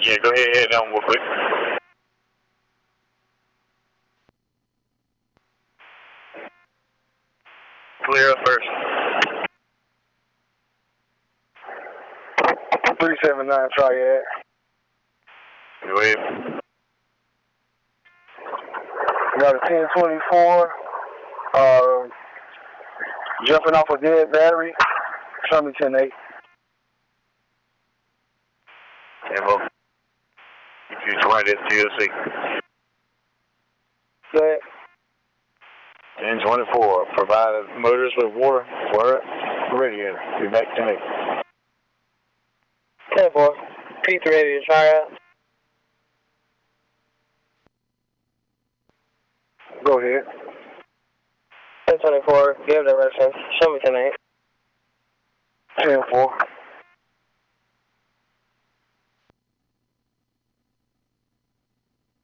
Yeah, go ahead, head down real quick. Clear up first. 379 Triad. Go ahead. Got a 1024. Jumping off a dead battery. Show me 10-8. Ammo. You 20 at TLC. Go ahead. 1024. Provide motors with water for radiator. Be back 10-8. 10-4. P3 to Triad. Go ahead. 1024. Give direction. Show me 10-8. 10-4.